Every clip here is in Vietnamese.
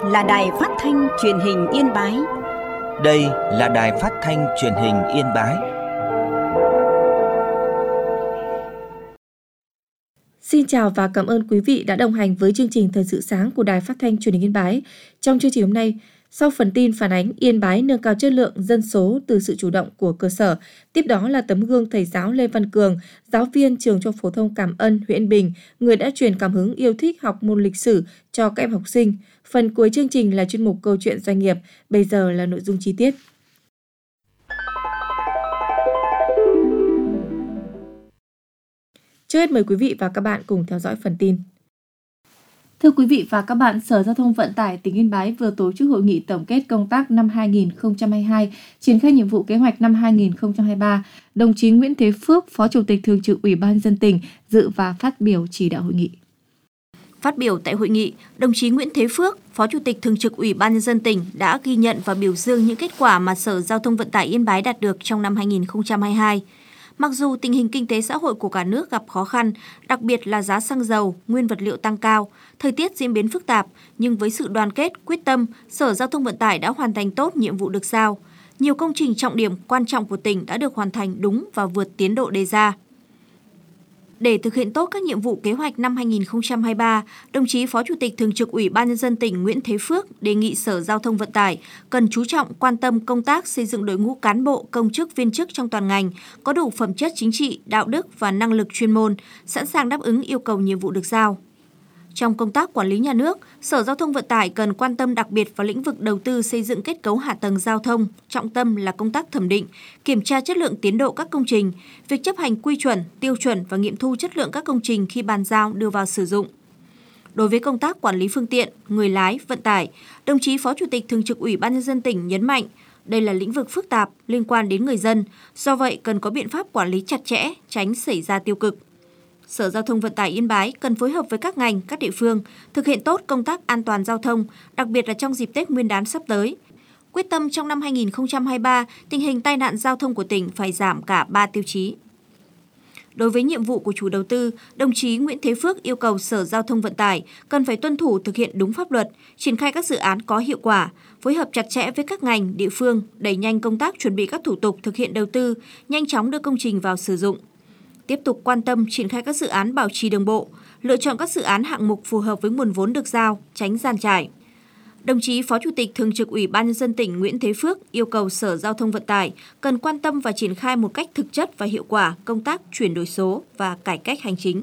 là Đài Phát thanh Truyền hình Yên Bái. Đây là Đài Phát thanh Truyền hình Yên Bái. Xin chào và cảm ơn quý vị đã đồng hành với chương trình Thời sự sáng của Đài Phát thanh Truyền hình Yên Bái. Trong chương trình hôm nay, sau phần tin phản ánh Yên Bái nâng cao chất lượng dân số từ sự chủ động của cơ sở, tiếp đó là tấm gương thầy giáo Lê Văn Cường, giáo viên trường Trung học phổ thông Cảm Ân, huyện Yên Bình, người đã truyền cảm hứng yêu thích học môn lịch sử cho các em học sinh. Phần cuối chương trình là chuyên mục Câu chuyện doanh nghiệp. Bây giờ là nội dung chi tiết. Trước hết mời quý vị và các bạn cùng theo dõi phần tin. Thưa quý vị và các bạn, Sở Giao thông Vận tải tỉnh Yên Bái vừa tổ chức hội nghị tổng kết công tác năm 2022, triển khai nhiệm vụ kế hoạch năm 2023. Đồng chí Nguyễn Thế Phước, Phó Chủ tịch Thường trực Ủy ban nhân dân tỉnh dự và phát biểu chỉ đạo hội nghị. Phát biểu tại hội nghị, đồng chí Nguyễn Thế Phước, Phó Chủ tịch Thường trực Ủy ban nhân dân tỉnh đã ghi nhận và biểu dương những kết quả mà Sở Giao thông Vận tải Yên Bái đạt được trong năm 2022. Mặc dù tình hình kinh tế xã hội của cả nước gặp khó khăn, đặc biệt là giá xăng dầu, nguyên vật liệu tăng cao, thời tiết diễn biến phức tạp, nhưng với sự đoàn kết, quyết tâm, Sở Giao thông Vận tải đã hoàn thành tốt nhiệm vụ được giao. Nhiều công trình trọng điểm quan trọng của tỉnh đã được hoàn thành đúng và vượt tiến độ đề ra. Để thực hiện tốt các nhiệm vụ kế hoạch năm 2023, đồng chí Phó Chủ tịch Thường trực Ủy ban nhân dân tỉnh Nguyễn Thế Phước đề nghị Sở Giao thông Vận tải cần chú trọng quan tâm công tác xây dựng đội ngũ cán bộ, công chức, viên chức trong toàn ngành có đủ phẩm chất chính trị, đạo đức và năng lực chuyên môn, sẵn sàng đáp ứng yêu cầu nhiệm vụ được giao. Trong công tác quản lý nhà nước, Sở Giao thông Vận tải cần quan tâm đặc biệt vào lĩnh vực đầu tư xây dựng kết cấu hạ tầng giao thông, trọng tâm là công tác thẩm định, kiểm tra chất lượng tiến độ các công trình, việc chấp hành quy chuẩn, tiêu chuẩn và nghiệm thu chất lượng các công trình khi bàn giao đưa vào sử dụng. Đối với công tác quản lý phương tiện, người lái, vận tải, đồng chí Phó Chủ tịch Thường trực Ủy ban nhân dân tỉnh nhấn mạnh, đây là lĩnh vực phức tạp liên quan đến người dân, do vậy cần có biện pháp quản lý chặt chẽ, tránh xảy ra tiêu cực. Sở Giao thông Vận tải Yên Bái cần phối hợp với các ngành, các địa phương thực hiện tốt công tác an toàn giao thông, đặc biệt là trong dịp Tết Nguyên đán sắp tới. Quyết tâm trong năm 2023, tình hình tai nạn giao thông của tỉnh phải giảm cả 3 tiêu chí. Đối với nhiệm vụ của chủ đầu tư, đồng chí Nguyễn Thế Phước yêu cầu Sở Giao thông Vận tải cần phải tuân thủ thực hiện đúng pháp luật, triển khai các dự án có hiệu quả, phối hợp chặt chẽ với các ngành, địa phương, đẩy nhanh công tác chuẩn bị các thủ tục thực hiện đầu tư, nhanh chóng đưa công trình vào sử dụng. Tiếp tục quan tâm triển khai các dự án bảo trì đồng bộ, lựa chọn các dự án hạng mục phù hợp với nguồn vốn được giao, tránh giàn trải. Đồng chí Phó Chủ tịch Thường trực Ủy ban nhân dân tỉnh Nguyễn Thế Phước yêu cầu Sở Giao thông Vận tải cần quan tâm và triển khai một cách thực chất và hiệu quả công tác chuyển đổi số và cải cách hành chính.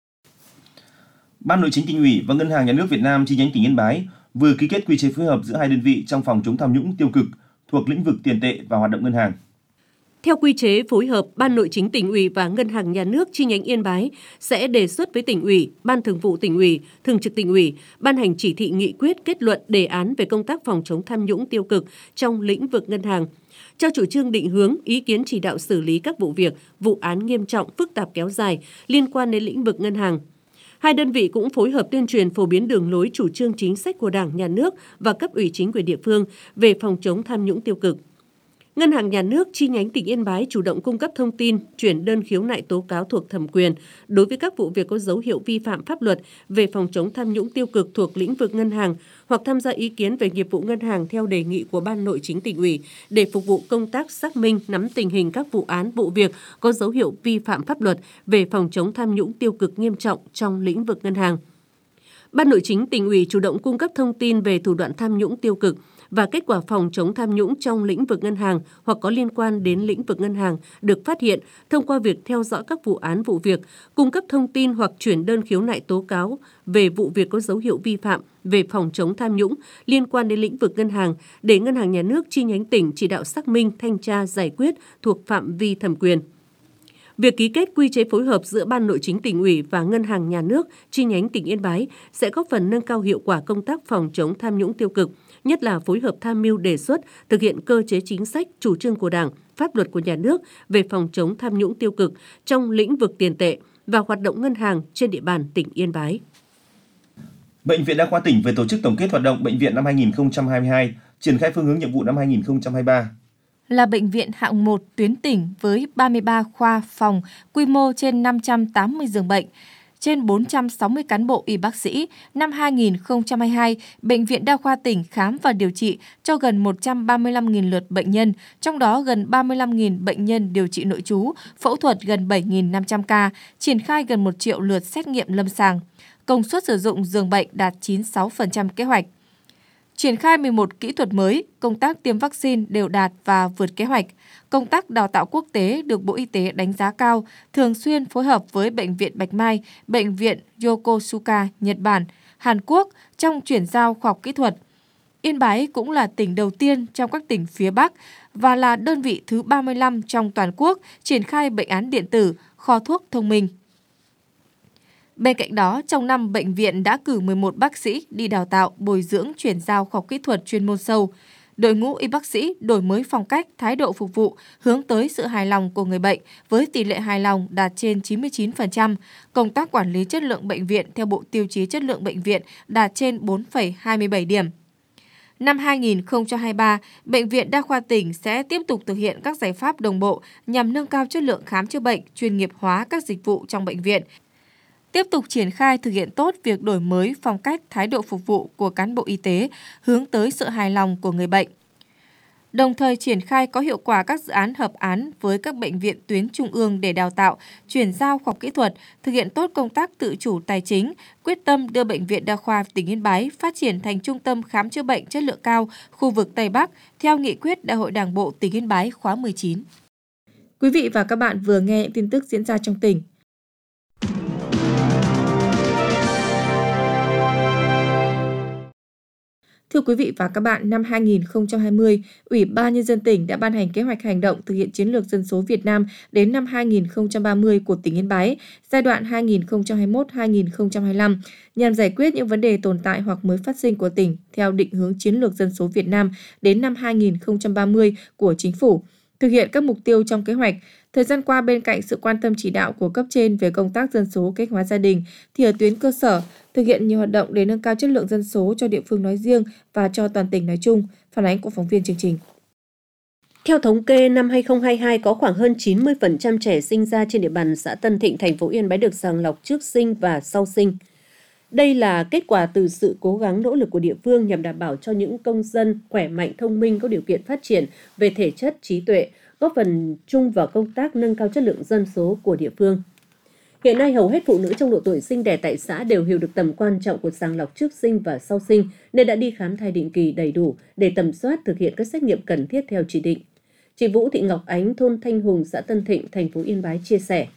Ban Nội chính Tỉnh ủy và Ngân hàng Nhà nước Việt Nam chi nhánh tỉnh Yên Bái vừa ký kết quy chế phối hợp giữa hai đơn vị trong phòng chống tham nhũng tiêu cực thuộc lĩnh vực tiền tệ và hoạt động ngân hàng. Theo quy chế phối hợp, Ban Nội chính Tỉnh ủy và Ngân hàng Nhà nước chi nhánh Yên Bái sẽ đề xuất với Tỉnh ủy, Ban Thường vụ Tỉnh ủy, Thường trực Tỉnh ủy ban hành chỉ thị nghị quyết kết luận đề án về công tác phòng chống tham nhũng tiêu cực trong lĩnh vực ngân hàng, cho chủ trương định hướng, ý kiến chỉ đạo xử lý các vụ việc, vụ án nghiêm trọng, phức tạp kéo dài liên quan đến lĩnh vực ngân hàng. Hai đơn vị cũng phối hợp tuyên truyền phổ biến đường lối chủ trương chính sách của Đảng, Nhà nước và cấp ủy chính quyền địa phương về phòng chống tham nhũng tiêu cực. Ngân hàng Nhà nước chi nhánh tỉnh Yên Bái chủ động cung cấp thông tin, chuyển đơn khiếu nại tố cáo thuộc thẩm quyền đối với các vụ việc có dấu hiệu vi phạm pháp luật về phòng chống tham nhũng tiêu cực thuộc lĩnh vực ngân hàng hoặc tham gia ý kiến về nghiệp vụ ngân hàng theo đề nghị của Ban Nội chính Tỉnh ủy để phục vụ công tác xác minh, nắm tình hình các vụ án, vụ việc có dấu hiệu vi phạm pháp luật về phòng chống tham nhũng tiêu cực nghiêm trọng trong lĩnh vực ngân hàng. Ban Nội chính Tỉnh ủy chủ động cung cấp thông tin về thủ đoạn tham nhũng tiêu cực và kết quả phòng chống tham nhũng trong lĩnh vực ngân hàng hoặc có liên quan đến lĩnh vực ngân hàng được phát hiện thông qua việc theo dõi các vụ án vụ việc, cung cấp thông tin hoặc chuyển đơn khiếu nại tố cáo về vụ việc có dấu hiệu vi phạm về phòng chống tham nhũng liên quan đến lĩnh vực ngân hàng để Ngân hàng Nhà nước chi nhánh tỉnh chỉ đạo xác minh, thanh tra, giải quyết thuộc phạm vi thẩm quyền. Việc ký kết quy chế phối hợp giữa Ban Nội chính Tỉnh ủy và Ngân hàng Nhà nước chi nhánh tỉnh Yên Bái sẽ góp phần nâng cao hiệu quả công tác phòng chống tham nhũng tiêu cực, nhất là phối hợp tham mưu đề xuất, thực hiện cơ chế chính sách, chủ trương của Đảng, pháp luật của Nhà nước về phòng chống tham nhũng tiêu cực trong lĩnh vực tiền tệ và hoạt động ngân hàng trên địa bàn tỉnh Yên Bái. Bệnh viện Đa khoa tỉnh về tổ chức tổng kết hoạt động bệnh viện năm 2022, triển khai phương hướng nhiệm vụ năm 2023. Là bệnh viện hạng 1 tuyến tỉnh với 33 khoa phòng, quy mô trên 580 giường bệnh. trên 460 cán bộ y bác sĩ. Năm 2022, Bệnh viện Đa khoa tỉnh khám và điều trị cho gần 135.000 lượt bệnh nhân, trong đó gần 35.000 bệnh nhân điều trị nội trú, phẫu thuật gần 7.500 ca, triển khai gần 1 triệu lượt xét nghiệm lâm sàng. Công suất sử dụng giường bệnh đạt 96% kế hoạch. Triển khai 11 kỹ thuật mới, công tác tiêm vaccine đều đạt và vượt kế hoạch. Công tác đào tạo quốc tế được Bộ Y tế đánh giá cao, thường xuyên phối hợp với Bệnh viện Bạch Mai, Bệnh viện Yokosuka, Nhật Bản, Hàn Quốc trong chuyển giao khoa học kỹ thuật. Yên Bái cũng là tỉnh đầu tiên trong các tỉnh phía Bắc và là đơn vị thứ 35 trong toàn quốc triển khai bệnh án điện tử, kho thuốc thông minh. Bên cạnh đó, trong năm, bệnh viện đã cử 11 bác sĩ đi đào tạo, bồi dưỡng, chuyển giao khoa học kỹ thuật chuyên môn sâu. Đội ngũ y bác sĩ đổi mới phong cách, thái độ phục vụ, hướng tới sự hài lòng của người bệnh với tỷ lệ hài lòng đạt trên 99%. Công tác quản lý chất lượng bệnh viện theo Bộ Tiêu chí Chất lượng Bệnh viện đạt trên 4,27 điểm. Năm 2023, Bệnh viện Đa khoa tỉnh sẽ tiếp tục thực hiện các giải pháp đồng bộ nhằm nâng cao chất lượng khám chữa bệnh, chuyên nghiệp hóa các dịch vụ trong bệnh viện. Tiếp tục triển khai thực hiện tốt việc đổi mới phong cách, thái độ phục vụ của cán bộ y tế, hướng tới sự hài lòng của người bệnh. Đồng thời triển khai có hiệu quả các dự án hợp án với các bệnh viện tuyến trung ương để đào tạo, chuyển giao khoa học kỹ thuật, thực hiện tốt công tác tự chủ tài chính, quyết tâm đưa Bệnh viện Đa khoa tỉnh Yên Bái phát triển thành trung tâm khám chữa bệnh chất lượng cao khu vực Tây Bắc theo nghị quyết Đại hội Đảng bộ tỉnh Yên Bái khóa 19. Quý vị và các bạn vừa nghe những tin tức diễn ra trong tỉnh. Thưa quý vị và các bạn, năm 2020, Ủy ban Nhân dân tỉnh đã ban hành kế hoạch hành động thực hiện chiến lược dân số Việt Nam đến năm 2030 của tỉnh Yên Bái, giai đoạn 2021-2025, nhằm giải quyết những vấn đề tồn tại hoặc mới phát sinh của tỉnh theo định hướng chiến lược dân số Việt Nam đến năm 2030 của Chính phủ. Thực hiện các mục tiêu trong kế hoạch, thời gian qua bên cạnh sự quan tâm chỉ đạo của cấp trên về công tác dân số kế hoạch hóa gia đình, thì ở tuyến cơ sở thực hiện nhiều hoạt động để nâng cao chất lượng dân số cho địa phương nói riêng và cho toàn tỉnh nói chung. Phản ánh của phóng viên chương trình. Theo thống kê, năm 2022 có khoảng hơn 90% trẻ sinh ra trên địa bàn xã Tân Thịnh, thành phố Yên Bái được sàng lọc trước sinh và sau sinh. Đây là kết quả từ sự cố gắng nỗ lực của địa phương nhằm đảm bảo cho những công dân khỏe mạnh, thông minh, có điều kiện phát triển về thể chất, trí tuệ, góp phần chung vào công tác nâng cao chất lượng dân số của địa phương. Hiện nay, hầu hết phụ nữ trong độ tuổi sinh đẻ tại xã đều hiểu được tầm quan trọng của sàng lọc trước sinh và sau sinh, nên đã đi khám thai định kỳ đầy đủ để tầm soát thực hiện các xét nghiệm cần thiết theo chỉ định. Chị Vũ Thị Ngọc Ánh, thôn Thanh Hùng, xã Tân Thịnh, thành phố Yên Bái chia sẻ.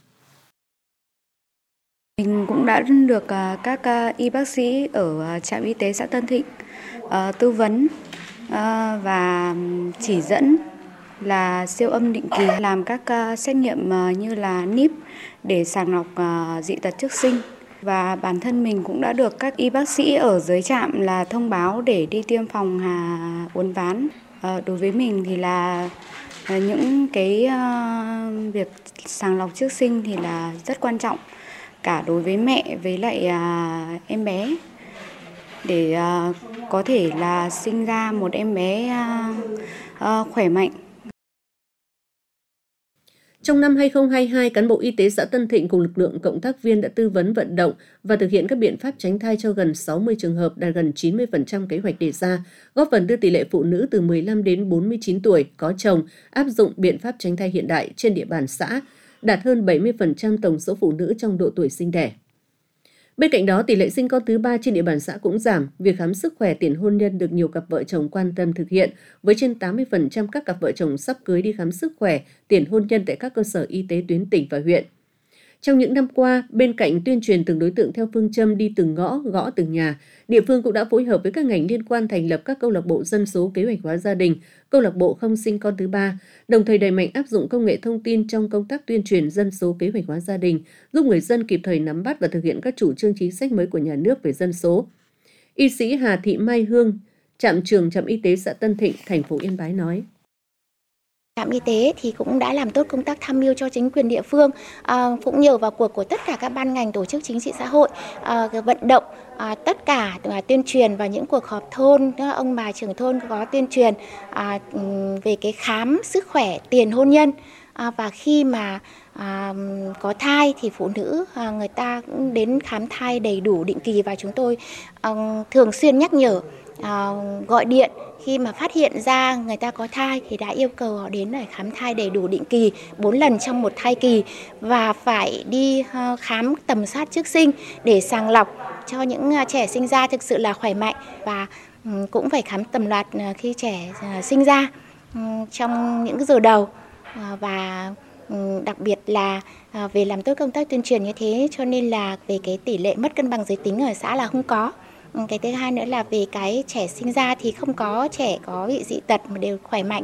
Mình cũng đã được các y bác sĩ ở trạm y tế xã Tân Thịnh tư vấn và chỉ dẫn là siêu âm định kỳ, làm các xét nghiệm như là níp để sàng lọc dị tật trước sinh. Và bản thân mình cũng đã được các y bác sĩ ở dưới trạm là thông báo để đi tiêm phòng uốn ván. Đối với mình thì là những cái việc sàng lọc trước sinh thì là rất quan trọng, cả đối với mẹ với lại em bé, để có thể là sinh ra một em bé khỏe mạnh. Trong năm 2022, cán bộ y tế xã Tân Thịnh cùng lực lượng cộng tác viên đã tư vấn vận động và thực hiện các biện pháp tránh thai cho gần 60 trường hợp, đạt gần 90% kế hoạch đề ra, góp phần đưa tỷ lệ phụ nữ từ 15 đến 49 tuổi có chồng áp dụng biện pháp tránh thai hiện đại trên địa bàn xã, đạt hơn 70% tổng số phụ nữ trong độ tuổi sinh đẻ. Bên cạnh đó, tỷ lệ sinh con thứ ba trên địa bàn xã cũng giảm. Việc khám sức khỏe tiền hôn nhân được nhiều cặp vợ chồng quan tâm thực hiện, với trên 80% các cặp vợ chồng sắp cưới đi khám sức khỏe tiền hôn nhân tại các cơ sở y tế tuyến tỉnh và huyện. Trong những năm qua, bên cạnh tuyên truyền từng đối tượng theo phương châm đi từng ngõ, gõ từng nhà, địa phương cũng đã phối hợp với các ngành liên quan thành lập các câu lạc bộ dân số kế hoạch hóa gia đình, câu lạc bộ không sinh con thứ ba, đồng thời đẩy mạnh áp dụng công nghệ thông tin trong công tác tuyên truyền dân số kế hoạch hóa gia đình, giúp người dân kịp thời nắm bắt và thực hiện các chủ trương chính sách mới của nhà nước về dân số. Y sĩ Hà Thị Mai Hương, trạm trưởng trạm y tế xã Tân Thịnh, thành phố Yên Bái nói. Trạm y tế thì cũng đã làm tốt công tác tham mưu cho chính quyền địa phương, cũng nhờ vào cuộc của tất cả các ban ngành, tổ chức chính trị xã hội, vận động tất cả tuyên truyền vào những cuộc họp thôn, ông bà trưởng thôn có tuyên truyền về cái khám sức khỏe tiền hôn nhân. và khi mà có thai thì phụ nữ người ta cũng đến khám thai đầy đủ định kỳ, và chúng tôi thường xuyên nhắc nhở, gọi điện khi mà phát hiện ra người ta có thai thì đã yêu cầu họ đến để khám thai đầy đủ định kỳ 4 lần trong một thai kỳ, và phải đi khám tầm soát trước sinh để sàng lọc cho những trẻ sinh ra thực sự là khỏe mạnh, và cũng phải khám tầm loạt khi trẻ sinh ra trong những giờ đầu. Và đặc biệt là về làm tốt công tác tuyên truyền như thế cho nên là về cái tỷ lệ mất cân bằng giới tính ở xã là không có. Cái thứ hai nữa là về cái trẻ sinh ra thì không có trẻ có bị dị tật mà đều khỏe mạnh.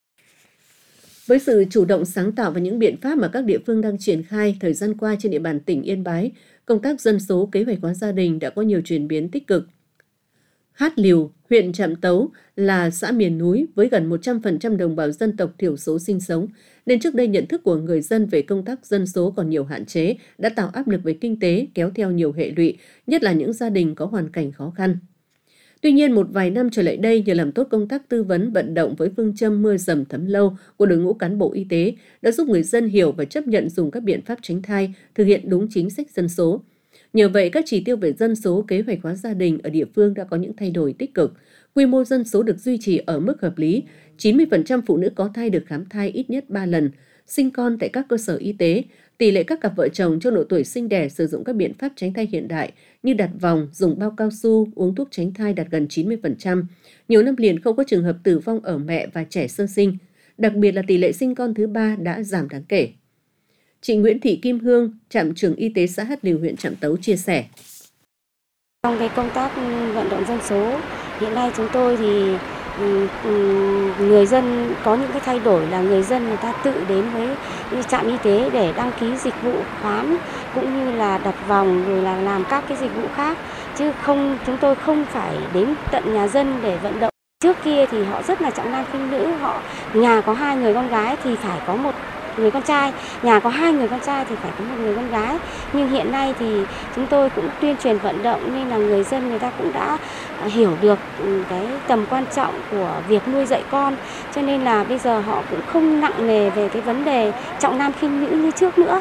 Với sự chủ động sáng tạo và những biện pháp mà các địa phương đang triển khai thời gian qua trên địa bàn tỉnh Yên Bái, công tác dân số kế hoạch hóa gia đình đã có nhiều chuyển biến tích cực. Hát Lìu, huyện Trạm Tấu là xã miền núi với gần 100% đồng bào dân tộc thiểu số sinh sống, nên trước đây nhận thức của người dân về công tác dân số còn nhiều hạn chế, đã tạo áp lực về kinh tế kéo theo nhiều hệ lụy, nhất là những gia đình có hoàn cảnh khó khăn. Tuy nhiên, một vài năm trở lại đây, nhờ làm tốt công tác tư vấn vận động với phương châm mưa dầm thấm lâu của đội ngũ cán bộ y tế đã giúp người dân hiểu và chấp nhận dùng các biện pháp tránh thai, thực hiện đúng chính sách dân số. Nhờ vậy, các chỉ tiêu về dân số kế hoạch hóa gia đình ở địa phương đã có những thay đổi tích cực. Quy mô dân số được duy trì ở mức hợp lý, 90% phụ nữ có thai được khám thai ít nhất 3 lần, sinh con tại các cơ sở y tế, tỷ lệ các cặp vợ chồng trong độ tuổi sinh đẻ sử dụng các biện pháp tránh thai hiện đại như đặt vòng, dùng bao cao su, uống thuốc tránh thai đạt gần 90%. Nhiều năm liền không có trường hợp tử vong ở mẹ và trẻ sơ sinh. Đặc biệt là tỷ lệ sinh con thứ 3 đã giảm đáng kể. Chị Nguyễn Thị Kim Hương, trạm trưởng y tế xã Hát Lìu, huyện Trạm Tấu chia sẻ. Trong cái công tác vận động dân số, hiện nay chúng tôi thì người dân có những cái thay đổi là người dân người ta tự đến với trạm y tế để đăng ký dịch vụ khám cũng như là đặt vòng rồi là làm các cái dịch vụ khác, chứ chúng tôi không phải đến tận nhà dân để vận động. Trước kia thì họ rất là trọng nam khinh nữ, họ nhà có 2 người con gái thì phải có 1 người con trai, nhà có 2 người con trai thì phải có 1 người con gái. Nhưng hiện nay thì chúng tôi cũng tuyên truyền vận động nên là người dân người ta cũng đã hiểu được cái tầm quan trọng của việc nuôi dạy con, cho nên là bây giờ họ cũng không nặng nề về cái vấn đề trọng nam khinh nữ như trước nữa.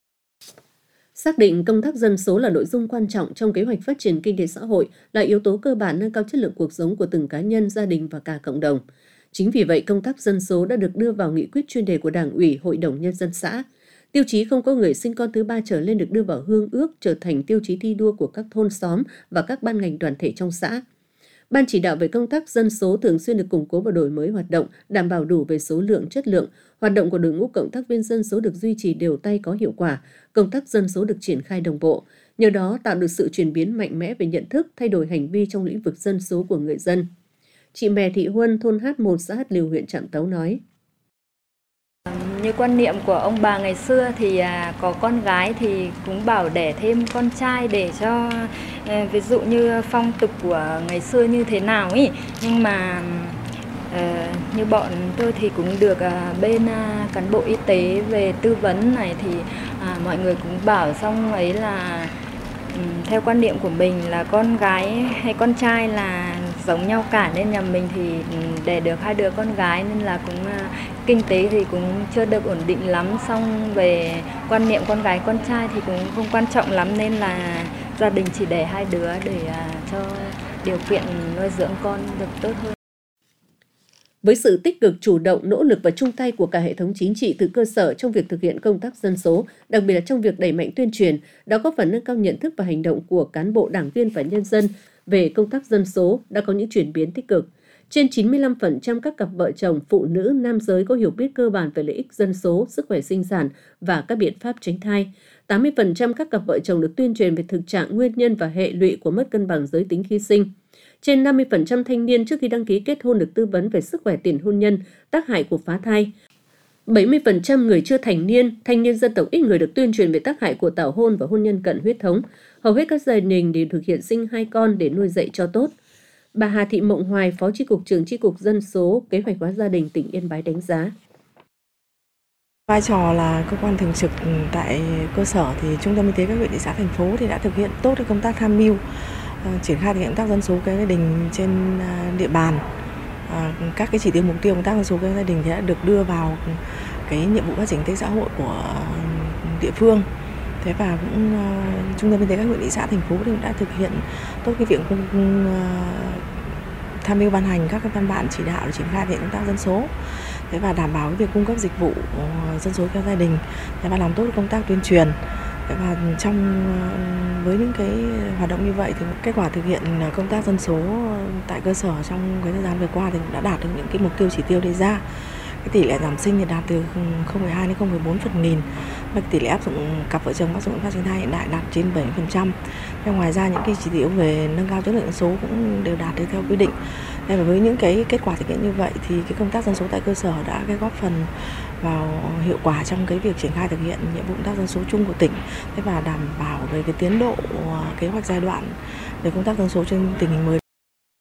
Xác định công tác dân số là nội dung quan trọng trong kế hoạch phát triển kinh tế xã hội, là yếu tố cơ bản nâng cao chất lượng cuộc sống của từng cá nhân, gia đình và cả cộng đồng. Chính vì vậy, công tác dân số đã được đưa vào nghị quyết chuyên đề của Đảng ủy, Hội đồng Nhân dân xã. Tiêu chí không có người sinh con thứ 3 trở lên được đưa vào hương ước, trở thành tiêu chí thi đua của các thôn xóm và các ban ngành đoàn thể trong xã. Ban chỉ đạo về công tác dân số thường xuyên được củng cố và đổi mới hoạt động, đảm bảo đủ về số lượng, chất lượng. Hoạt động của đội ngũ cộng tác viên dân số được duy trì đều tay có hiệu quả, công tác dân số được triển khai đồng bộ. Nhờ đó tạo được sự chuyển biến mạnh mẽ về nhận thức, thay đổi hành vi trong lĩnh vực dân số của người dân. Chị Mè Thị Huân, thôn H1, xã Hát Lìu, huyện Trạm Tấu nói. Như quan niệm của ông bà ngày xưa thì có con gái thì cũng bảo đẻ thêm con trai để cho ví dụ như phong tục của ngày xưa như thế nào ý. Nhưng mà như bọn tôi thì cũng được bên cán bộ y tế về tư vấn này thì mọi người cũng bảo xong ấy là theo quan niệm của mình là con gái hay con trai là giống nhau cả, nên nhà mình thì đẻ được 2 đứa con gái nên là cũng kinh tế thì cũng chưa được ổn định lắm. Xong về quan niệm con gái con trai thì cũng không quan trọng lắm nên là gia đình chỉ đẻ 2 đứa để cho điều kiện nuôi dưỡng con được tốt hơn. Với sự tích cực, chủ động, nỗ lực và chung tay của cả hệ thống chính trị từ cơ sở trong việc thực hiện công tác dân số, đặc biệt là trong việc đẩy mạnh tuyên truyền, đã góp phần nâng cao nhận thức và hành động của cán bộ, đảng viên và nhân dân về công tác dân số đã có những chuyển biến tích cực. Trên 95% các cặp vợ chồng, phụ nữ, nam giới có hiểu biết cơ bản về lợi ích dân số, sức khỏe sinh sản và các biện pháp tránh thai. 80% các cặp vợ chồng được tuyên truyền về thực trạng, nguyên nhân và hệ lụy của mất cân bằng giới tính khi sinh. Trên 50% thanh niên trước khi đăng ký kết hôn được tư vấn về sức khỏe tiền hôn nhân, tác hại của phá thai. 70% người chưa thành niên, thanh niên dân tộc ít người được tuyên truyền về tác hại của tảo hôn và hôn nhân cận huyết thống. Hầu hết các gia đình đều thực hiện sinh 2 con để nuôi dạy cho tốt. Bà Hà Thị Mộng Hoài, Phó Chi cục trưởng Chi cục Dân số Kế hoạch hóa gia đình tỉnh Yên Bái đánh giá. Vai trò là cơ quan thường trực tại cơ sở thì Trung tâm Y tế các huyện, thị xã, thành phố thì đã thực hiện tốt công tác tham mưu, triển khai thực hiện công tác dân số kế hoạch gia đình trên địa bàn. Các cái chỉ tiêu mục tiêu công tác dân số kế hoạch gia đình thì đã được đưa vào cái nhiệm vụ phát triển kinh tế xã hội của địa phương. Thế và cũng Trung tâm y tế các huyện thị xã thành phố thì đã thực hiện tốt cái việc tham mưu ban hành các cái văn bản chỉ đạo để triển khai công tác dân số. Thế và đảm bảo cái việc cung cấp dịch vụ dân số theo gia đình. Thế và làm tốt công tác tuyên truyền. Và với những cái hoạt động như vậy thì kết quả thực hiện công tác dân số tại cơ sở trong cái thời gian vừa qua thì đã đạt được những cái mục tiêu chỉ tiêu đề ra. Cái tỷ lệ giảm sinh thì đạt từ 0,2 đến 0,4 phần nghìn. Và tỷ lệ áp dụng cặp vợ chồng áp dụng phát sinh thai hiện đại đạt trên 70%. Nhưng ngoài ra những cái chỉ tiêu về nâng cao chất lượng dân số cũng đều đạt được theo quy định. Và với những cái kết quả thực hiện như vậy thì cái công tác dân số tại cơ sở đã góp phần vào hiệu quả trong cái việc triển khai thực hiện nhiệm vụ công tác dân số chung của tỉnh. Thế và đảm bảo về cái tiến độ kế hoạch giai đoạn về công tác dân số trên tình hình mới.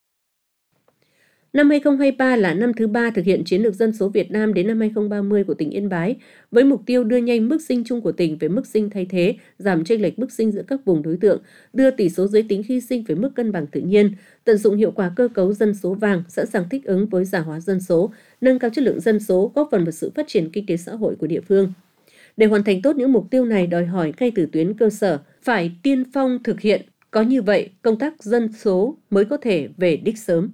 Năm 2023 là năm thứ 3 thực hiện chiến lược dân số Việt Nam đến năm 2030 của tỉnh Yên Bái, với mục tiêu đưa nhanh mức sinh chung của tỉnh về mức sinh thay thế, giảm chênh lệch mức sinh giữa các vùng đối tượng, đưa tỷ số giới tính khi sinh về mức cân bằng tự nhiên, tận dụng hiệu quả cơ cấu dân số vàng, sẵn sàng thích ứng với già hóa dân số, nâng cao chất lượng dân số, góp phần vào sự phát triển kinh tế xã hội của địa phương. Để hoàn thành tốt những mục tiêu này đòi hỏi ngay từ tuyến cơ sở phải tiên phong thực hiện, có như vậy công tác dân số mới có thể về đích sớm.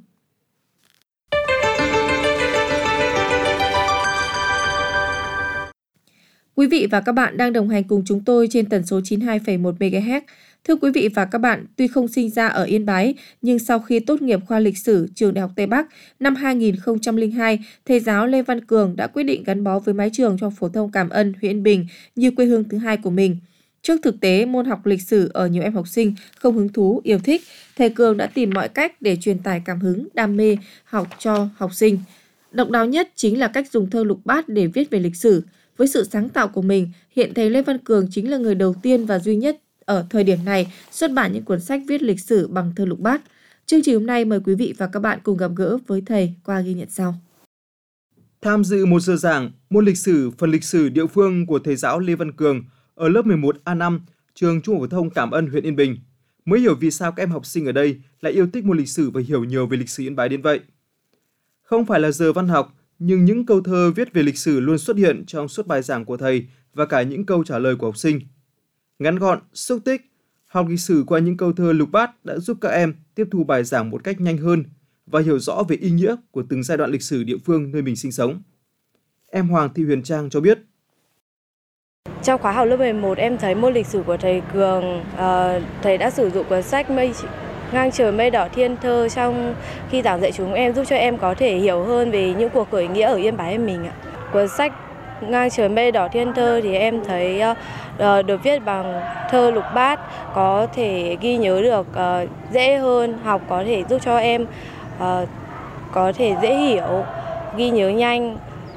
Quý vị và các bạn đang đồng hành cùng chúng tôi trên tần số 92,1 MHz. Thưa quý vị và các bạn, tuy không sinh ra ở Yên Bái, nhưng sau khi tốt nghiệp khoa lịch sử trường Đại học Tây Bắc năm 2002, thầy giáo Lê Văn Cường đã quyết định gắn bó với mái trường trong phổ thông Cảm Ân, huyện Yên Bình như quê hương thứ hai của mình. Trước thực tế môn học lịch sử ở nhiều em học sinh không hứng thú, yêu thích, thầy Cường đã tìm mọi cách để truyền tải cảm hứng, đam mê học cho học sinh. Độc đáo nhất chính là cách dùng thơ lục bát để viết về lịch sử. Với sự sáng tạo của mình, hiện thầy Lê Văn Cường chính là người đầu tiên và duy nhất ở thời điểm này xuất bản những cuốn sách viết lịch sử bằng thơ lục bát. Chương trình hôm nay mời quý vị và các bạn cùng gặp gỡ với thầy qua ghi nhận sau. Tham dự một giờ giảng môn lịch sử phần lịch sử địa phương của thầy giáo Lê Văn Cường ở lớp 11A5, trường Trung học phổ thông Cảm Ân, huyện Yên Bình, mới hiểu vì sao các em học sinh ở đây lại yêu thích môn lịch sử và hiểu nhiều về lịch sử Yên Bái đến vậy. Không phải là giờ văn học, nhưng những câu thơ viết về lịch sử luôn xuất hiện trong suốt bài giảng của thầy và cả những câu trả lời của học sinh. Ngắn gọn, xúc tích, học lịch sử qua những câu thơ lục bát đã giúp các em tiếp thu bài giảng một cách nhanh hơn và hiểu rõ về ý nghĩa của từng giai đoạn lịch sử địa phương nơi mình sinh sống. Em Hoàng Thị Huyền Trang cho biết. Trong khóa học lớp 11, em thấy môn lịch sử của thầy Cường, thầy đã sử dụng cuốn sách Ngang trời mây đỏ thiên thơ trong khi giảng dạy chúng em, giúp cho em có thể hiểu hơn về những cuộc khởi nghĩa ở Yên Bái mình ạ. Cuốn sách Ngang trời mây đỏ thiên thơ thì em thấy được viết bằng thơ lục bát, có thể ghi nhớ được dễ hơn, học có thể giúp cho em có thể dễ hiểu, ghi nhớ nhanh,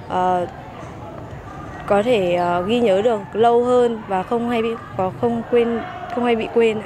có thể ghi nhớ được lâu hơn và không hay bị quên.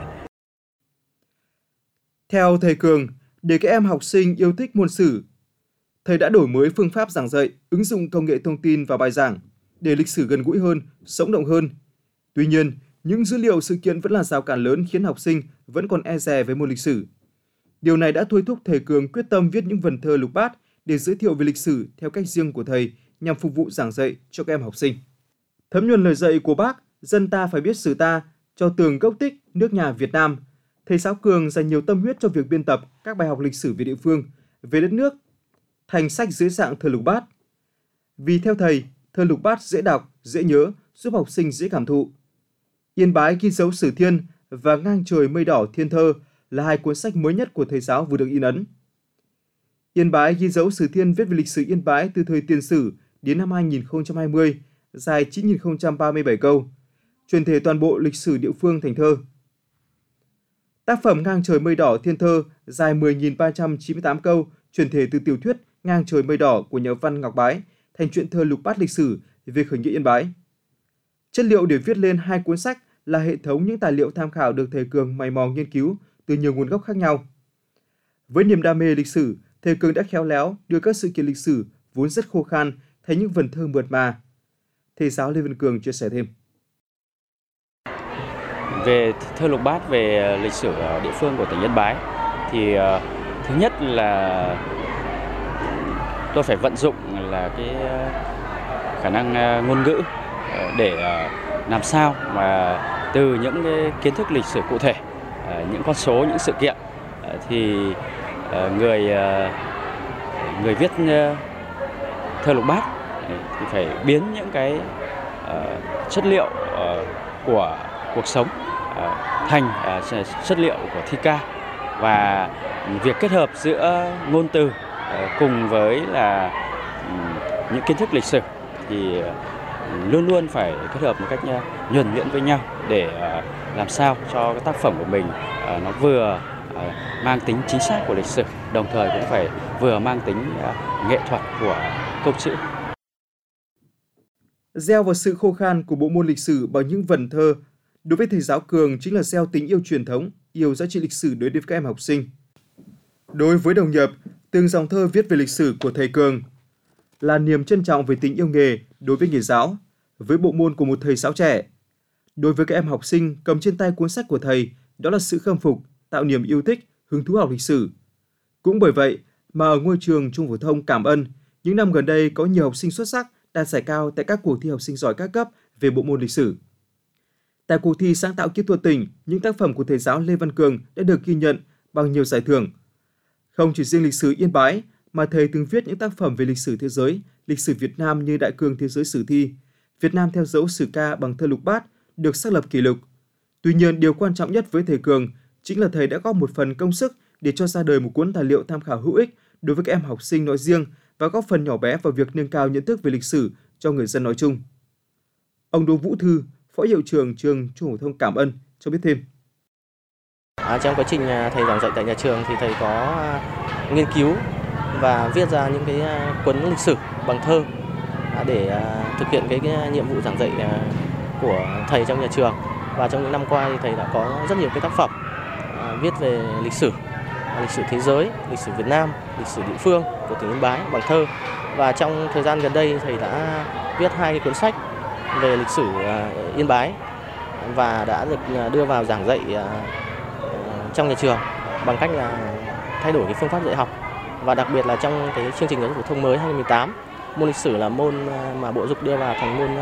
Theo thầy Cường, để các em học sinh yêu thích môn sử, thầy đã đổi mới phương pháp giảng dạy, ứng dụng công nghệ thông tin vào bài giảng để lịch sử gần gũi hơn, sống động hơn. Tuy nhiên, những dữ liệu sự kiện vẫn là rào cản lớn khiến học sinh vẫn còn e dè với môn lịch sử. Điều này đã thôi thúc thầy Cường quyết tâm viết những vần thơ lục bát để giới thiệu về lịch sử theo cách riêng của thầy nhằm phục vụ giảng dạy cho các em học sinh. Thấm nhuần lời dạy của Bác, dân ta phải biết sử ta, cho tường gốc tích nước nhà Việt Nam, thầy giáo Cường dành nhiều tâm huyết cho việc biên tập các bài học lịch sử về địa phương, về đất nước, thành sách dưới dạng thơ lục bát. Vì theo thầy, thơ lục bát dễ đọc, dễ nhớ, giúp học sinh dễ cảm thụ. Yên Bái ghi dấu sử thiên và Ngang trời mây đỏ thiên thơ là hai cuốn sách mới nhất của thầy giáo vừa được in ấn. Yên Bái ghi dấu sử thiên viết về lịch sử Yên Bái từ thời Tiền Sử đến năm 2020, dài 9.037 câu, truyền thể toàn bộ lịch sử địa phương thành thơ. Tác phẩm Ngang trời mây đỏ thiên thơ dài 10.398 câu, truyền thể từ tiểu thuyết Ngang trời mây đỏ của nhà văn Ngọc Bái thành truyện thơ lục bát lịch sử về khởi nghĩa Yên Bái. Chất liệu để viết lên hai cuốn sách là hệ thống những tài liệu tham khảo được thầy Cường mày mò nghiên cứu từ nhiều nguồn gốc khác nhau. Với niềm đam mê lịch sử, thầy Cường đã khéo léo đưa các sự kiện lịch sử vốn rất khô khan thành những vần thơ mượt mà. Thầy giáo Lê Văn Cường chia sẻ thêm. Về thơ lục bát về lịch sử địa phương của tỉnh Yên Bái thì thứ nhất là tôi phải vận dụng là khả năng ngôn ngữ để làm sao mà từ những cái kiến thức lịch sử cụ thể, những con số, những sự kiện thì người viết thơ lục bát thì phải biến những cái chất liệu của cuộc sống thành chất liệu của thi ca, và việc kết hợp giữa ngôn từ cùng với là những kiến thức lịch sử thì luôn luôn phải kết hợp một cách nhuần nhuyễn với nhau để làm sao cho cái tác phẩm của mình nó vừa mang tính chính xác của lịch sử, đồng thời cũng phải vừa mang tính nghệ thuật của câu chữ. Gieo vào sự khô khan của bộ môn lịch sử bằng những vần thơ, đối với thầy giáo Cường chính là gieo tình yêu truyền thống, yêu giá trị lịch sử đối với các em học sinh. Đối với đồng nghiệp, từng dòng thơ viết về lịch sử của thầy Cường là niềm trân trọng về tình yêu nghề đối với nghề giáo, với bộ môn của một thầy giáo trẻ. Đối với các em học sinh cầm trên tay cuốn sách của thầy, đó là sự khâm phục, tạo niềm yêu thích, hứng thú học lịch sử. Cũng bởi vậy mà ở ngôi trường Trung phổ thông Cảm Ân, những năm gần đây có nhiều học sinh xuất sắc đạt giải cao tại các cuộc thi học sinh giỏi các cấp về bộ môn lịch sử. Tại cuộc thi sáng tạo kỹ thuật tỉnh, những tác phẩm của thầy giáo Lê Văn Cường đã được ghi nhận bằng nhiều giải thưởng. Không chỉ riêng lịch sử Yên Bái, mà thầy từng viết những tác phẩm về lịch sử thế giới, lịch sử Việt Nam như Đại cương thế giới sử thi, Việt Nam theo dấu sử ca bằng thơ lục bát, được xác lập kỷ lục. Tuy nhiên, điều quan trọng nhất với thầy Cường chính là thầy đã góp một phần công sức để cho ra đời một cuốn tài liệu tham khảo hữu ích đối với các em học sinh nói riêng và góp phần nhỏ bé vào việc nâng cao nhận thức về lịch sử cho người dân nói chung. Ông Đỗ Vũ Thư, Phó Hiệu trưởng trường Trung phổ thông Cảm Ân cho biết thêm. Trong quá trình thầy giảng dạy tại nhà trường thì thầy có nghiên cứu và viết ra những cái cuốn lịch sử bằng thơ để thực hiện cái nhiệm vụ giảng dạy của thầy trong nhà trường. Và trong những năm qua thì thầy đã có rất nhiều cái tác phẩm viết về lịch sử thế giới, lịch sử Việt Nam, lịch sử địa phương của tỉnh Yên Bái bằng thơ. Và trong thời gian gần đây thầy đã viết 2 cái cuốn sách về lịch sử Yên Bái và đã được đưa vào giảng dạy trong nhà trường bằng cách là thay đổi cái phương pháp dạy học. Và đặc biệt là trong cái chương trình giáo dục phổ thông mới 2018, môn lịch sử là môn mà Bộ Giáo dục đưa vào thành môn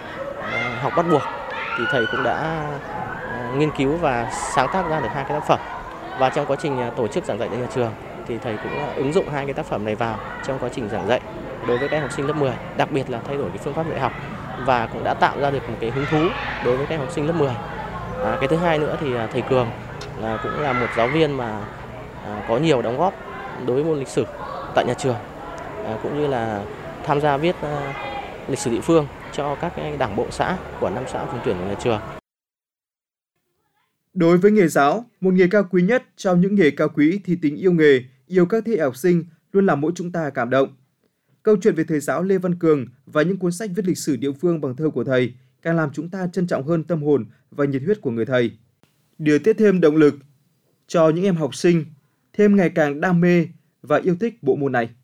học bắt buộc, thì thầy cũng đã nghiên cứu và sáng tác ra được 2 cái tác phẩm. Và trong quá trình tổ chức giảng dạy tại nhà trường thì thầy cũng ứng dụng 2 cái tác phẩm này vào trong quá trình giảng dạy đối với các em học sinh lớp 10, đặc biệt là thay đổi cái phương pháp dạy học và cũng đã tạo ra được một cái hứng thú đối với các em học sinh lớp 10. Cái thứ hai nữa thì thầy Cường cũng là một giáo viên mà có nhiều đóng góp đối với môn lịch sử tại nhà trường, cũng như là tham gia viết lịch sử địa phương cho các đảng bộ xã của 5 xã vùng tuyển của nhà trường. Đối với nghề giáo, một nghề cao quý nhất trong những nghề cao quý thì tình yêu nghề, yêu các thế hệ học sinh luôn làm mỗi chúng ta cảm động. Câu chuyện về thầy giáo Lê Văn Cường và những cuốn sách viết lịch sử địa phương bằng thơ của thầy càng làm chúng ta trân trọng hơn tâm hồn và nhiệt huyết của người thầy. Điều tiết thêm động lực cho những em học sinh thêm ngày càng đam mê và yêu thích bộ môn này.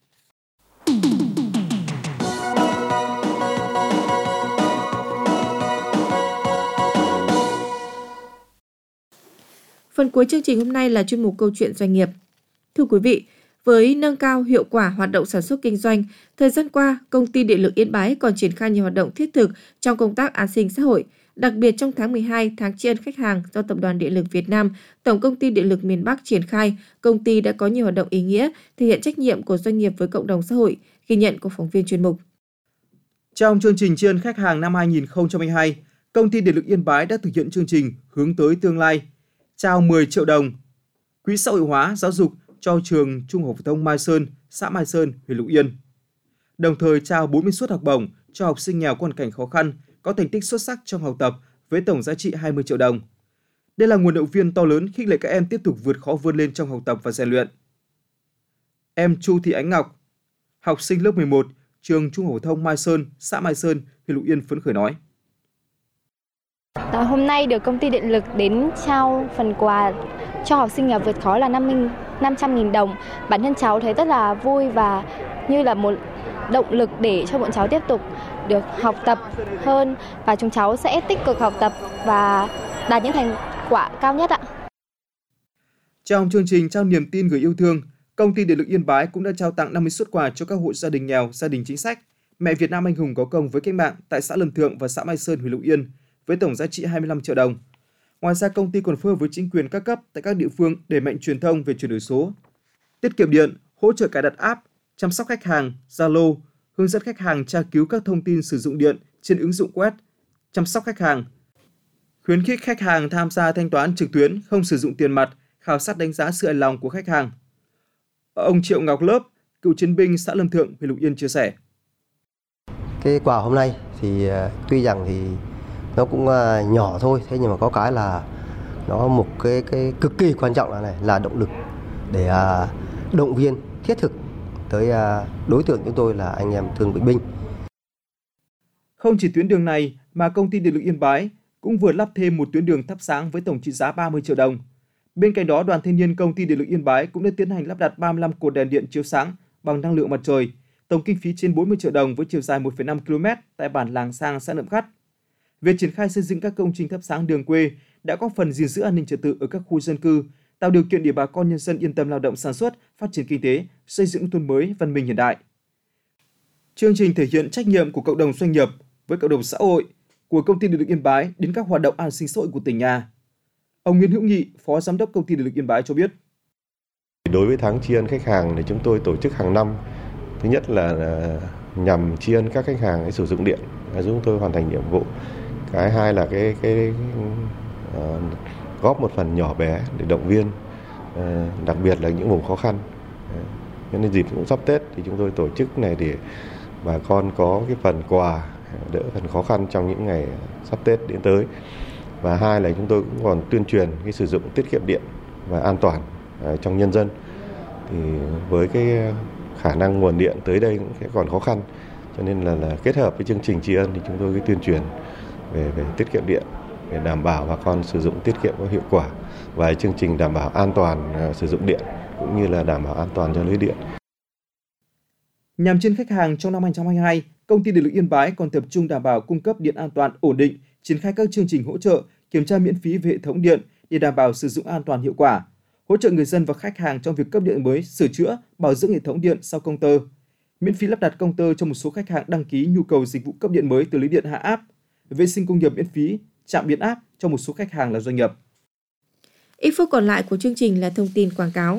Phần cuối chương trình hôm nay là chuyên mục Câu chuyện doanh nghiệp. Thưa quý vị, với nâng cao hiệu quả hoạt động sản xuất kinh doanh, thời gian qua, Công ty Điện lực Yên Bái còn triển khai nhiều hoạt động thiết thực trong công tác an sinh xã hội. Đặc biệt trong tháng 12, tháng tri ân khách hàng do Tập đoàn Điện lực Việt Nam, Tổng công ty Điện lực miền Bắc triển khai, công ty đã có nhiều hoạt động ý nghĩa, thể hiện trách nhiệm của doanh nghiệp với cộng đồng xã hội, ghi nhận của phóng viên chuyên mục. Trong chương trình tri ân khách hàng năm 2022, Công ty Điện lực Yên Bái đã thực hiện chương trình Hướng tới tương lai, trao 10 triệu đồng quỹ xã hội hóa giáo dục cho trường Trung học phổ thông Mai Sơn, xã Mai Sơn, huyện Lục Yên. Đồng thời trao 40 suất học bổng cho học sinh nghèo có hoàn cảnh khó khăn, có thành tích xuất sắc trong học tập với tổng giá trị 20 triệu đồng. Đây là nguồn động viên to lớn khích lệ các em tiếp tục vượt khó vươn lên trong học tập và rèn luyện. Em Chu Thị Ánh Ngọc, học sinh lớp 11, trường Trung học phổ thông Mai Sơn, xã Mai Sơn, huyện Lục Yên phấn khởi nói: Hôm nay được Công ty Điện lực đến trao phần quà cho học sinh nghèo vượt khó là 500.000 đồng. Bản thân cháu thấy rất là vui và như là một động lực để cho bọn cháu tiếp tục được học tập hơn, và chúng cháu sẽ tích cực học tập và đạt những thành quả cao nhất ạ. Trong chương trình trao niềm tin gửi yêu thương, Công ty Điện lực Yên Bái cũng đã trao tặng 50 suất quà cho các hộ gia đình nghèo, gia đình chính sách, Mẹ Việt Nam anh hùng có công với cách mạng tại xã Lâm Thượng và xã Mai Sơn, huyện Lục Yên với tổng giá trị 25 triệu đồng. Ngoài ra, công ty còn phối hợp với chính quyền các cấp tại các địa phương đẩy mạnh truyền thông về chuyển đổi số, tiết kiệm điện, hỗ trợ cài đặt app, chăm sóc khách hàng, Zalo, hướng dẫn khách hàng tra cứu các thông tin sử dụng điện trên ứng dụng web, chăm sóc khách hàng, khuyến khích khách hàng tham gia thanh toán trực tuyến, không sử dụng tiền mặt, khảo sát đánh giá sự hài lòng của khách hàng. Ông Triệu Ngọc Lớp, cựu chiến binh xã Lâm Thượng, huyện Lục Yên chia sẻ. Cái quà hôm nay thì tuy rằng thì nó cũng nhỏ thôi, thế nhưng mà có cái là nó một cái cực kỳ quan trọng là động lực để động viên thiết thực tới đối tượng chúng tôi là anh em thương bệnh binh. Không chỉ tuyến đường này mà công ty Điện lực Yên Bái cũng vừa lắp thêm một tuyến đường thắp sáng với tổng trị giá 30 triệu đồng. Bên cạnh đó, Đoàn Thanh niên công ty Điện lực Yên Bái cũng đã tiến hành lắp đặt 35 cột đèn điện chiếu sáng bằng năng lượng mặt trời, tổng kinh phí trên 40 triệu đồng với chiều dài 1,5 km tại bản Làng Sang, xã Nậm Khắt. Việc triển khai xây dựng các công trình thắp sáng đường quê đã góp phần gìn giữ an ninh trật tự ở các khu dân cư, tạo điều kiện để bà con nhân dân yên tâm lao động sản xuất, phát triển kinh tế, xây dựng nông thôn mới văn minh hiện đại. Chương trình thể hiện trách nhiệm của cộng đồng doanh nghiệp với cộng đồng xã hội của công ty Điện lực Yên Bái đến các hoạt động an sinh xã hội của tỉnh nhà. Ông Nguyễn Hữu Nghị, Phó Giám đốc công ty Điện lực Yên Bái cho biết. Đối với tháng tri ân khách hàng thì chúng tôi tổ chức hàng năm. Thứ nhất là nhằm tri ân các khách hàng sử dụng điện, giúp chúng tôi hoàn thành nhiệm vụ. Cái hai là góp một phần nhỏ bé để động viên, đặc biệt là những vùng khó khăn. Nên dịp cũng sắp Tết thì chúng tôi tổ chức này để bà con có cái phần quà đỡ phần khó khăn trong những ngày sắp Tết đến tới. Và hai là chúng tôi cũng còn tuyên truyền cái sử dụng tiết kiệm điện và an toàn trong nhân dân. Thì với cái khả năng nguồn điện tới đây cũng sẽ còn khó khăn, cho nên là kết hợp với chương trình tri ân thì chúng tôi tuyên truyền về tiết kiệm điện để đảm bảo bà con sử dụng tiết kiệm có hiệu quả và chương trình đảm bảo an toàn sử dụng điện cũng như là đảm bảo an toàn cho lưới điện. Nhằm trên khách hàng trong năm 2022, công ty Điện lực Yên Bái còn tập trung đảm bảo cung cấp điện an toàn ổn định, triển khai các chương trình hỗ trợ, kiểm tra miễn phí về hệ thống điện để đảm bảo sử dụng an toàn hiệu quả, hỗ trợ người dân và khách hàng trong việc cấp điện mới, sửa chữa, bảo dưỡng hệ thống điện sau công tơ, miễn phí lắp đặt công tơ cho một số khách hàng đăng ký nhu cầu dịch vụ cấp điện mới từ lưới điện hạ áp, vệ sinh công nghiệp miễn phí, trạm biến áp cho một số khách hàng là doanh nghiệp. Ít phút còn lại của chương trình là thông tin quảng cáo.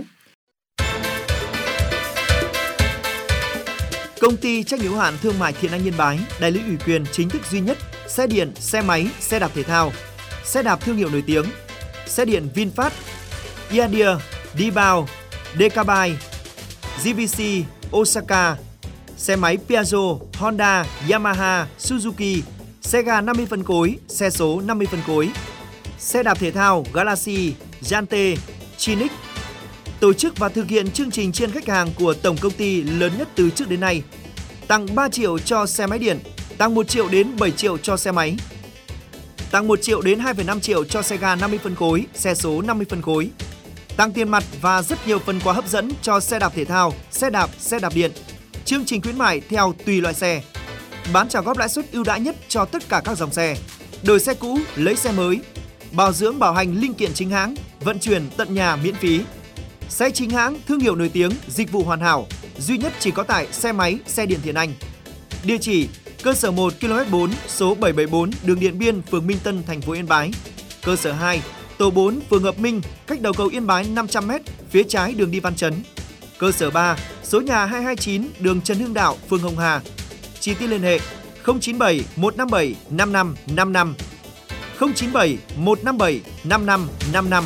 Công ty trách nhiệm hữu hạn thương mại Thiện Anh Yên Bái, đại lý ủy quyền chính thức duy nhất xe điện, xe máy, xe đạp thể thao, xe đạp thương hiệu nổi tiếng, xe điện VinFast, Iadia, Dibao, Decabike, GVC, Osaka, xe máy Piaggio, Honda, Yamaha, Suzuki, xe ga 50 phân khối, xe số 50 phân khối, xe đạp thể thao Galaxy, Yante, Chinic. Tổ chức và thực hiện chương trình tri ân khách hàng của tổng công ty lớn nhất từ trước đến nay. Tặng 3 triệu cho xe máy điện, tặng 1 triệu đến 7 triệu cho xe máy, tặng 1 triệu đến 2,5 triệu cho xe ga 50 phân khối, xe số 50 phân khối, tặng tiền mặt và rất nhiều phần quà hấp dẫn cho xe đạp thể thao, xe đạp điện. Chương trình khuyến mại theo tùy loại xe. Bán trả góp lãi suất ưu đãi nhất cho tất cả các dòng xe. Đổi xe cũ, lấy xe mới. Bảo dưỡng bảo hành linh kiện chính hãng, vận chuyển tận nhà miễn phí. Xe chính hãng, thương hiệu nổi tiếng, dịch vụ hoàn hảo, duy nhất chỉ có tại xe máy, xe điện Thiện Anh. Địa chỉ: cơ sở 1 km 4, số 774, đường Điện Biên, phường Minh Tân, thành phố Yên Bái. Cơ sở 2, tổ 4, phường Hợp Minh, cách đầu cầu Yên Bái 500m, phía trái đường đi Văn Chấn. Cơ sở 3, số nhà 229, đường Trần Hưng Đạo, phường Hồng Hà. Chi tiết liên hệ: 097 157 5555, 097 157 5555.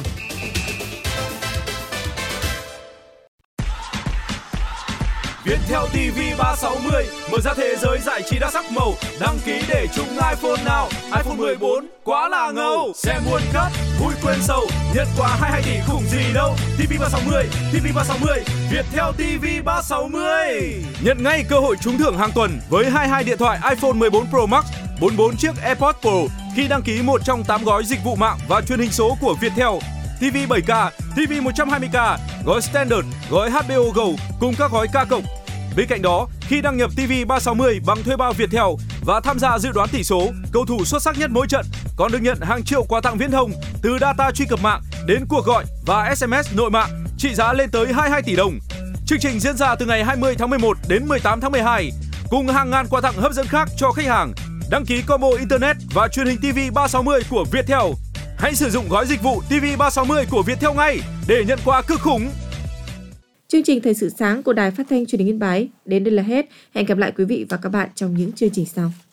Viettel TV 360 mở ra thế giới giải trí đa sắc màu. Đăng ký để chung iPhone nào? iPhone 14 quá là ngầu. Xem World Cup vui quên sầu, nhận quà 22 tỷ khủng gì đâu. TV 360, TV 360, Viettel TV 360. Nhận ngay cơ hội trúng thưởng hàng tuần với 22 điện thoại iPhone 14 Pro Max, 44 chiếc AirPods Pro khi đăng ký một trong 8 gói dịch vụ mạng và truyền hình số của Viettel. TV 7K, TV 120K, gói Standard, gói HBO Go cùng các gói K cộng. Bên cạnh đó, khi đăng nhập TV 360 bằng thuê bao Viettel và tham gia dự đoán tỷ số, cầu thủ xuất sắc nhất mỗi trận còn được nhận hàng triệu quà tặng viễn thông từ data truy cập mạng đến cuộc gọi và SMS nội mạng trị giá lên tới 22 tỷ đồng. Chương trình diễn ra từ ngày 20 tháng 11 đến 18 tháng 12. cùng hàng ngàn quà tặng hấp dẫn khác cho khách hàng. Đăng ký combo Internet và truyền hình TV 360 của Viettel. Hãy sử dụng gói dịch vụ TV 360 của Viettel ngay để nhận quà cực khủng. Chương trình Thời sự sáng của Đài Phát thanh Truyền hình Yên Bái đến đây là hết. Hẹn gặp lại quý vị và các bạn trong những chương trình sau.